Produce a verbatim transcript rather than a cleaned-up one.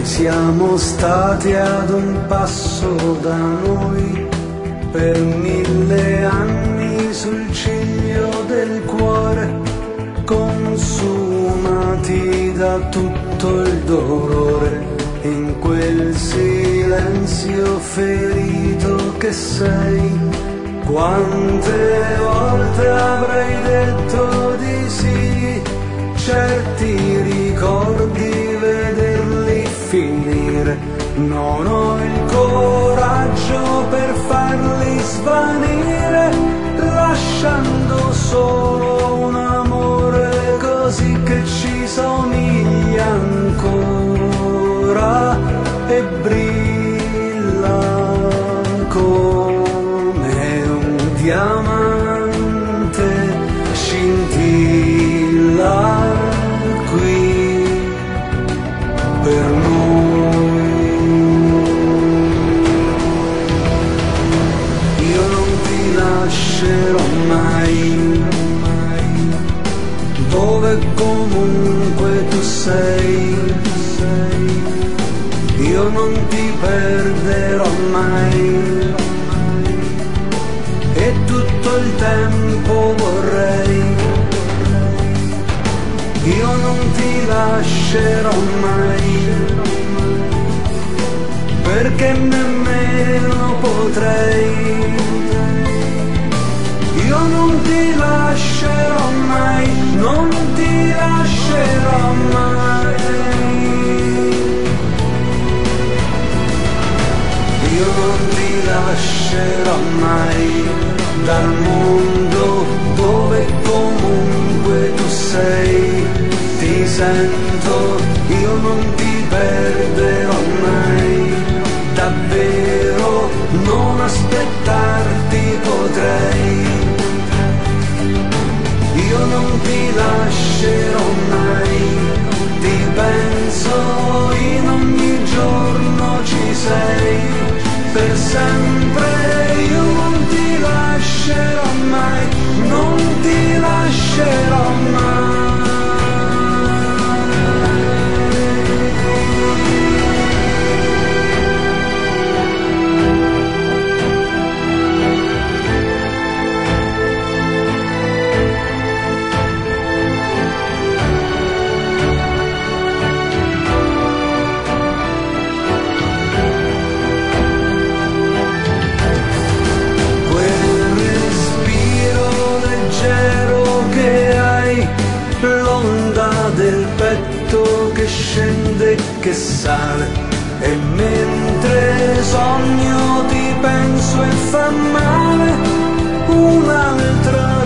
siamo stati ad un passo da noi per mille anni sul ciglio del cuore, consumati da tutto il dolore, in quel silenzio ferito che sei. Quante volte avrei detto di sì, certi ricordi vederli finire, non ho il coraggio per farli svanire, lasciando solo un amore così che ci somiglia ancora e brilla come un diamante, scintilla qui per noi. Io non ti lascerò mai, dove comunque tu sei. Io non ti perderò mai e tutto il tempo vorrei. Io non ti lascerò mai, perché nemmeno potrei. Io non ti lascerò mai, non ti lascerò mai. Io non ti lascerò mai dal mondo dove comunque tu sei. Ti sento, io non ti perderò mai, davvero non aspettarti potrei. Io non ti lascerò mai, ti penso in ogni giorno ci sei, per sempre io non ti lascerò mai, non ti lascerò mai. Del petto che scende, che sale, e mentre sogno ti penso e fa male un'altra